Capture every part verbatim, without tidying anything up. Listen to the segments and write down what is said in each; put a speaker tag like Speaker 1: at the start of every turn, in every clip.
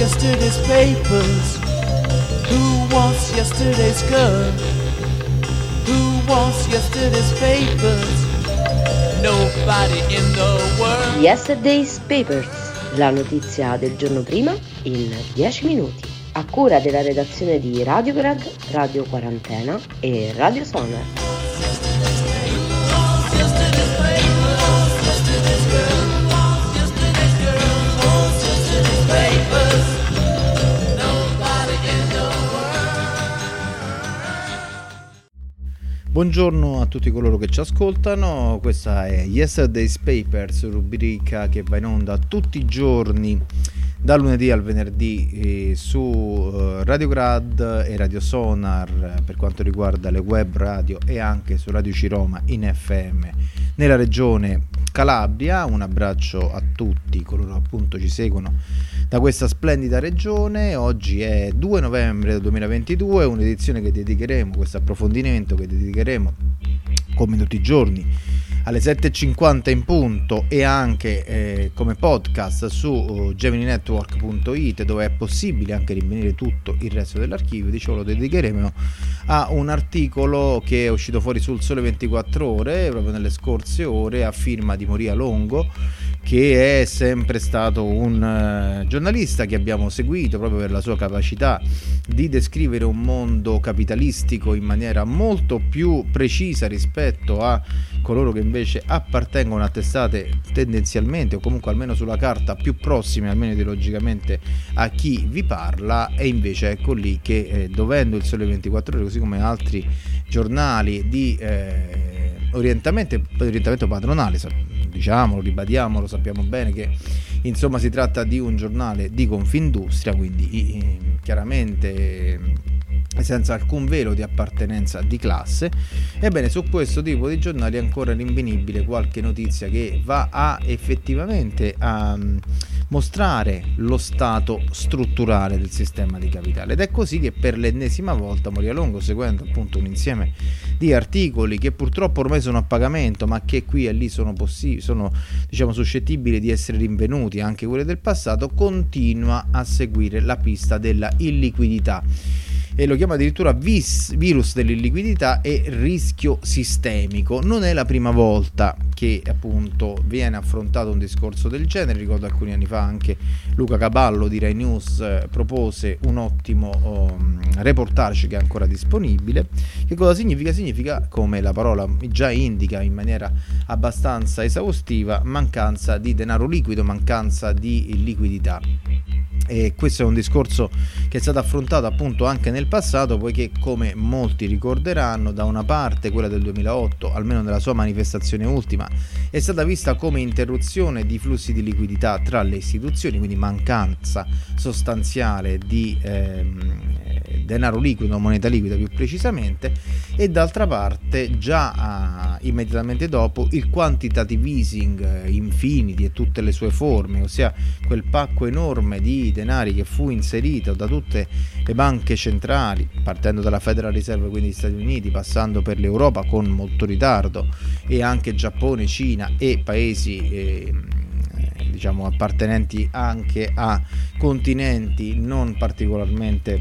Speaker 1: yesterday's papers? Who wants yesterday's girl? Who wants yesterday's papers? Nobody in the world.
Speaker 2: Yesterday's Papers, la notizia del giorno prima in dieci minuti. A cura della redazione di Radiograd, Radio Quarantena e Radio Sonar.
Speaker 3: Buongiorno a tutti coloro che ci ascoltano, questa è Yesterday's Papers, rubrica che va in onda tutti i giorni da lunedì al venerdì eh, su uh, Radiograd e Radio Sonar per quanto riguarda le web radio e anche su Radio Ciroma in F M nella regione Calabria. Un abbraccio a tutti coloro che appunto ci seguono da questa splendida regione. Oggi è due novembre duemilaventidue, un'edizione che dedicheremo, questo approfondimento che dedicheremo come tutti i giorni alle sette e cinquanta in punto e anche eh, come podcast su uh, gemini network punto it, dove è possibile anche rinvenire tutto il resto dell'archivio. Dicevo, lo dedicheremo a un articolo che è uscito fuori sul Sole ventiquattro Ore proprio nelle scorse ore, a firma di Moria Longo, che è sempre stato un uh, giornalista che abbiamo seguito proprio per la sua capacità di descrivere un mondo capitalistico in maniera molto più precisa rispetto a coloro che invece appartengono a testate tendenzialmente o comunque almeno sulla carta più prossime almeno ideologicamente a chi vi parla. E invece ecco lì che eh, dovendo il Sole ventiquattro Ore, così come altri giornali di eh, orientamento, orientamento padronale, diciamolo, ribadiamolo, sappiamo bene che insomma si tratta di un giornale di Confindustria, quindi eh, chiaramente senza alcun velo di appartenenza di classe. Ebbene, su questo tipo di giornali è ancora rinvenibile qualche notizia che va a effettivamente a mostrare lo stato strutturale del sistema di capitale, ed è così che per l'ennesima volta Moria Longo, seguendo appunto un insieme di articoli che purtroppo ormai sono a pagamento ma che qui e lì sono possibili, sono diciamo suscettibili di essere rinvenuti anche quelli del passato, continua a seguire la pista della illiquidità e lo chiama addirittura vis, virus dell'illiquidità e rischio sistemico. Non è la prima volta che appunto viene affrontato un discorso del genere. Ricordo alcuni anni fa anche Luca Caballo di Rai News eh, propose un ottimo um, reportage che è ancora disponibile. Che cosa significa? Significa, come la parola già indica in maniera abbastanza esaustiva, mancanza di denaro liquido, mancanza di liquidità. E questo è un discorso che è stato affrontato appunto anche nel passato, poiché, come molti ricorderanno, da una parte quella del duemilaotto, almeno nella sua manifestazione ultima, è stata vista come interruzione di flussi di liquidità tra le istituzioni, quindi mancanza sostanziale di ehm, denaro liquido, moneta liquida più precisamente, e d'altra parte già eh, immediatamente dopo il quantitative easing eh, infinity e tutte le sue forme, ossia quel pacco enorme di denari che fu inserito da tutte le banche centrali, partendo dalla Federal Reserve, quindi gli Stati Uniti, passando per l'Europa con molto ritardo, e anche Giappone, Cina e paesi eh, diciamo appartenenti anche a continenti non particolarmente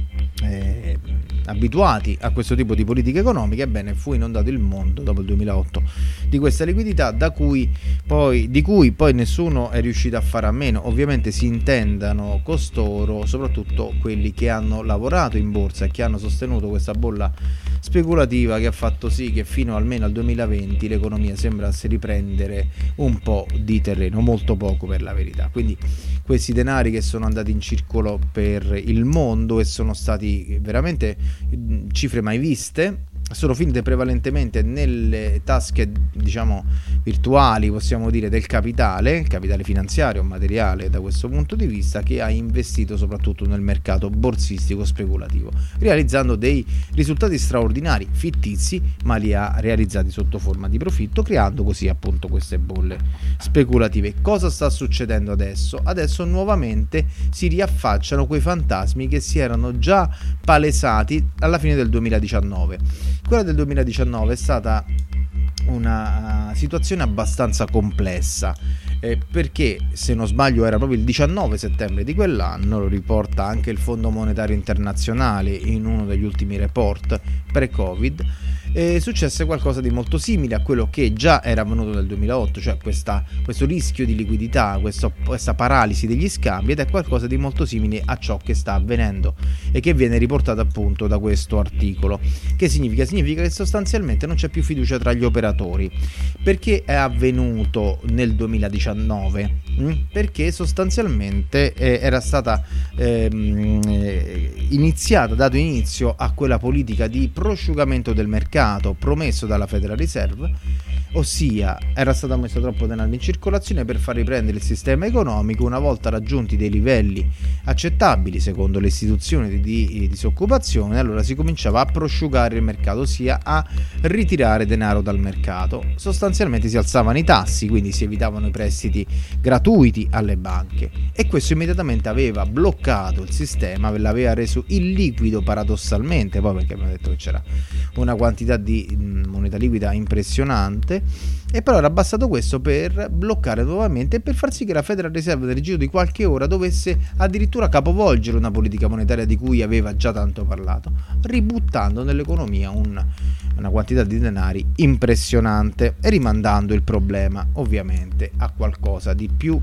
Speaker 3: eh, abituati a questo tipo di politiche economiche. Ebbene, fu inondato il mondo dopo il duemilaotto di questa liquidità da cui poi, di cui poi nessuno è riuscito a fare a meno. Ovviamente si intendano costoro soprattutto quelli che hanno lavorato in borsa e che hanno sostenuto questa bolla speculativa che ha fatto sì che fino almeno al duemilaventi l'economia sembrasse riprendere un po' di terreno, molto poco per la verità. Quindi questi denari che sono andati in circolo per il mondo e sono stati veramente cifre mai viste, sono finite prevalentemente nelle tasche, diciamo, virtuali, possiamo dire, del capitale, il capitale finanziario, materiale da questo punto di vista, che ha investito soprattutto nel mercato borsistico speculativo, realizzando dei risultati straordinari, fittizi, ma li ha realizzati sotto forma di profitto, creando così appunto queste bolle speculative. Cosa sta succedendo adesso? Adesso nuovamente si riaffacciano quei fantasmi che si erano già palesati alla fine del duemiladiciannove. Quella del duemiladiciannove è stata una situazione abbastanza complessa eh, perché se non sbaglio era proprio il diciannove settembre di quell'anno, lo riporta anche il Fondo Monetario Internazionale in uno degli ultimi report pre-Covid, eh, successe qualcosa di molto simile a quello che già era avvenuto nel duemilaotto, cioè questa, questo rischio di liquidità, questo, questa paralisi degli scambi, ed è qualcosa di molto simile a ciò che sta avvenendo e che viene riportato appunto da questo articolo. Che significa? Significa che sostanzialmente non c'è più fiducia tra gli operatori. Perché è avvenuto nel duemiladiciannove? Perché sostanzialmente eh, era stata ehm, iniziata, dato inizio a quella politica di prosciugamento del mercato promesso dalla Federal Reserve, ossia era stato messo troppo denaro in circolazione per far riprendere il sistema economico. Una volta raggiunti dei livelli accettabili secondo le istituzioni di, di disoccupazione, allora si cominciava a prosciugare il mercato, ossia a ritirare denaro dal mercato. Sostanzialmente si alzavano i tassi, quindi si evitavano i prestiti gratuiti alle banche, e questo immediatamente aveva bloccato il sistema, l'aveva reso illiquido paradossalmente, poi perché abbiamo detto che c'era una quantità di moneta liquida impressionante, e però era bastato questo per bloccare nuovamente e per far sì che la Federal Reserve nel giro di qualche ora dovesse addirittura capovolgere una politica monetaria di cui aveva già tanto parlato, ributtando nell'economia un, una quantità di denari impressionante e rimandando il problema ovviamente a qualcosa di più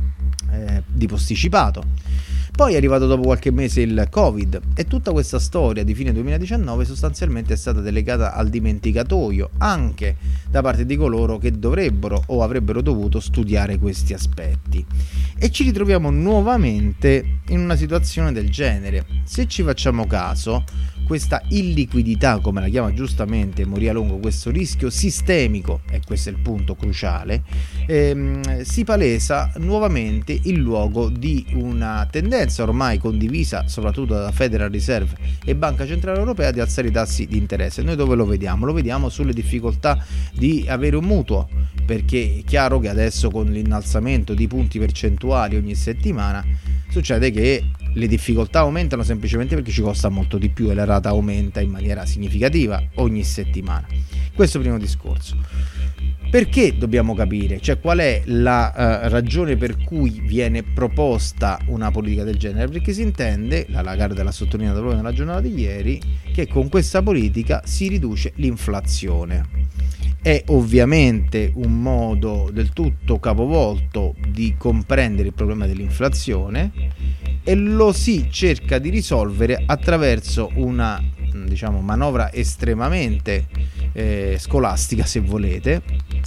Speaker 3: eh, di posticipato. Poi è arrivato dopo qualche mese il Covid e tutta questa storia di fine duemiladiciannove sostanzialmente è stata delegata al dimenticatoio anche da parte di coloro che dovrebbero o avrebbero dovuto studiare questi aspetti, e ci ritroviamo nuovamente in una situazione del genere. Se ci facciamo caso, questa illiquidità, come la chiama giustamente Moria Longo, questo rischio sistemico, e questo è il punto cruciale, ehm, si palesa nuovamente in luogo di una tendenza ormai condivisa soprattutto dalla Federal Reserve e Banca Centrale Europea di alzare i tassi di interesse. Noi dove lo vediamo? Lo vediamo sulle difficoltà di avere un mutuo, perché è chiaro che adesso con l'innalzamento di punti percentuali ogni settimana succede che le difficoltà aumentano semplicemente perché ci costa molto di più e la rata aumenta in maniera significativa ogni settimana. Questo primo discorso. Perché dobbiamo capire, cioè qual è la uh, ragione per cui viene proposta una politica del genere? Perché si intende, la Lagarde l'ha sottolineato proprio nella giornata di ieri, che con questa politica si riduce l'inflazione. È ovviamente un modo del tutto capovolto di comprendere il problema dell'inflazione, e lo si cerca di risolvere attraverso una, diciamo, manovra estremamente eh, scolastica, se volete,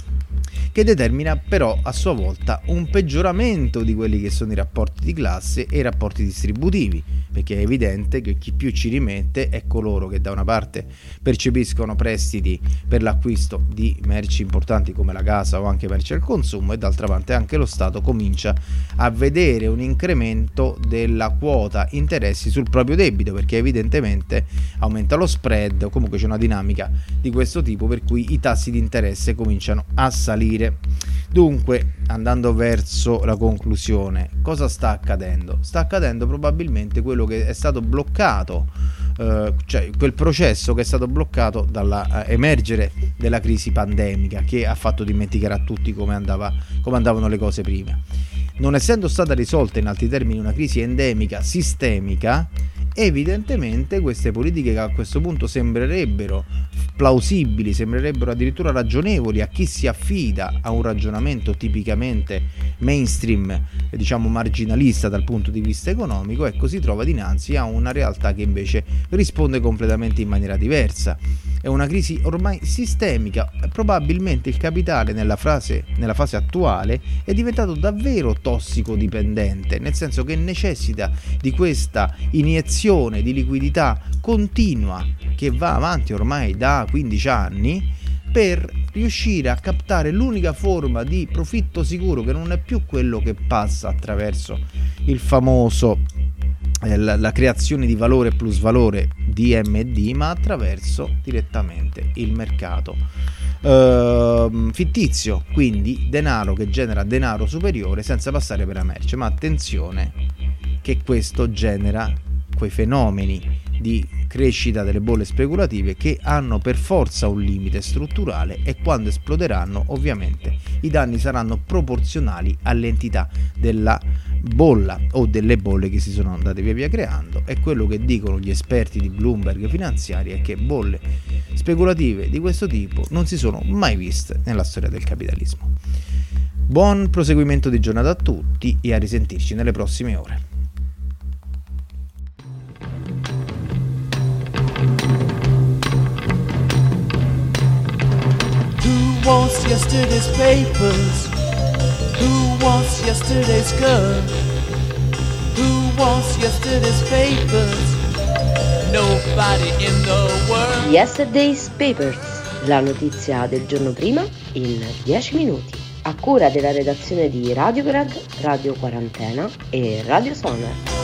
Speaker 3: che determina però a sua volta un peggioramento di quelli che sono i rapporti di classe e i rapporti distributivi, perché è evidente che chi più ci rimette è coloro che da una parte percepiscono prestiti per l'acquisto di merci importanti come la casa o anche merci al consumo, e d'altra parte anche lo Stato comincia a vedere un incremento della quota interessi sul proprio debito, perché evidentemente aumenta lo spread o comunque c'è una dinamica di questo tipo per cui i tassi di interesse cominciano a salire. Dunque, andando verso la conclusione, cosa sta accadendo? Sta accadendo probabilmente quello che è stato bloccato, eh, cioè quel processo che è stato bloccato dall'emergere della crisi pandemica, che ha fatto dimenticare a tutti come andava, come andavano le cose prima. Non essendo stata risolta in altri termini una crisi endemica sistemica, evidentemente queste politiche che a questo punto sembrerebbero plausibili, sembrerebbero addirittura ragionevoli a chi si affida a un ragionamento tipicamente mainstream, diciamo marginalista dal punto di vista economico, ecco, si trova dinanzi a una realtà che invece risponde completamente in maniera diversa. È una crisi ormai sistemica. Probabilmente il capitale nella fase, nella fase attuale è diventato davvero tossicodipendente, nel senso che necessita di questa iniezione di liquidità continua che va avanti ormai da quindici anni per riuscire a captare l'unica forma di profitto sicuro, che non è più quello che passa attraverso il famoso eh, la, la creazione di valore plus valore D M D, ma attraverso direttamente il mercato eh, fittizio, quindi denaro che genera denaro superiore senza passare per la merce. Ma attenzione che questo genera quei fenomeni di crescita delle bolle speculative che hanno per forza un limite strutturale, e quando esploderanno ovviamente i danni saranno proporzionali all'entità della bolla o delle bolle che si sono andate via via creando. E quello che dicono gli esperti di Bloomberg finanziari è che bolle speculative di questo tipo non si sono mai viste nella storia del capitalismo. Buon proseguimento di giornata a tutti e a risentirci nelle prossime ore.
Speaker 1: Who wants yesterday's papers? Who wants yesterday's girl? Who wants yesterday's papers? Nobody in the world.
Speaker 2: Yesterday's Papers, la notizia del giorno prima in dieci minuti, a cura della redazione di Radio Grad, Radio Quarantena e Radio Sonar.